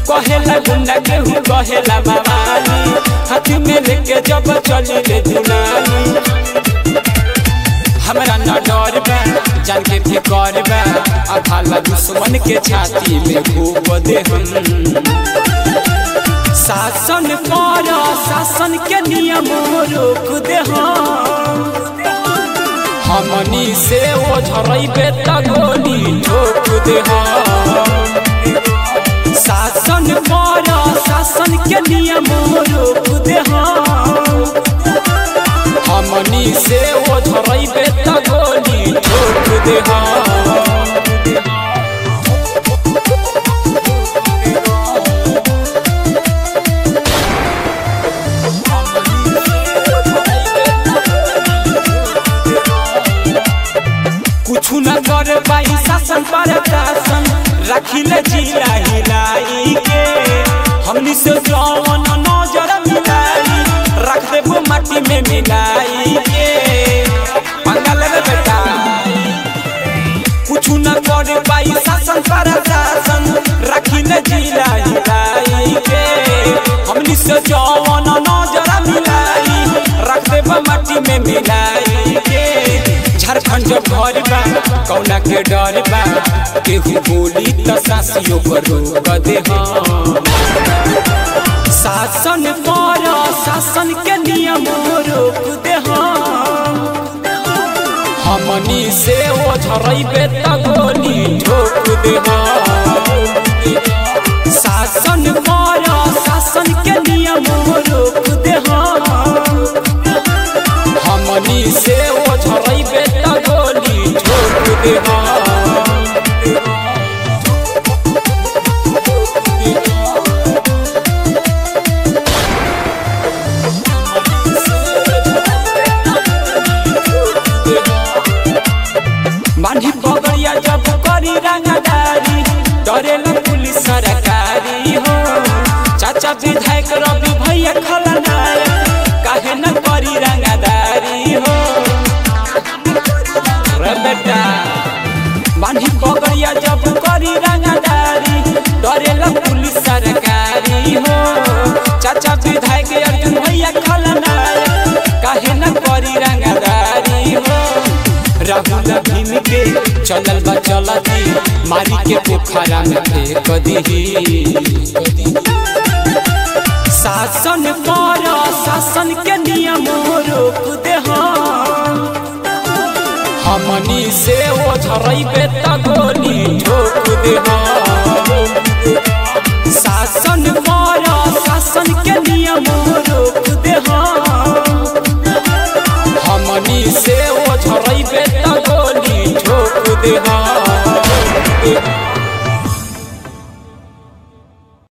कहेला गुंडा केहू कहेला मावाली, हाथ में लेके जब चली रे दुलानी। हमरा न डर बा जान के फिकर बा, अभाला दुश्मन के छाती में घूप दे हम। शासन पर शासन के नियम रोक दे हमनी से वो झरइबे त गोली ठोक दे हम। शासन पर शासन के नियम रोक दे हमनी से वो झरइबे त गोली ठोक दे हम। कुछ न कर पाई शासन पर शासन, रखिले जिला हिलाई के। हमनी से जौन नजर मिलाई, रख देबो माटी में मिलाई के। पंगल रे बेटा कुछ न कर पाई शासन पर शासन, रखिले जिला हिलाई के। हमनी से जौन नजर मिलाई, रख देबो माटी में मिलाई के। झारखंड जब घर बा कौना के डर बा, केहू बोली त सासियों पर रोक दे हम। शासन पर शासन के नियम रोक दे हमनी से वो झरइबे त गोली ठोक दे हम। शासन पर शासन के नियम रोक दे हमनी से वो झरइबे त गोली ठोक दे हम। बांधी पगड़िया जब करी रंगदारी, डरेला पुलिस सरकारी हो। चाचा विधायक रवि भैया खलनायक, काहे न करी रंगदारी हो रे बेटा। बांधी पगड़िया जब करी रंगदारी, डरेला पुलिस सरकारी हो। चाचा विधायक अर्जुन भैया खलनायक, काहे न करी रंगदारी हो। राहुल भीम के चलल बा चलती, मारी के पोखरा में फेंक दीही। शासन पर शासन के नियम रोक दे हमनी से वो झरइबे त गोली ठोक दे हम।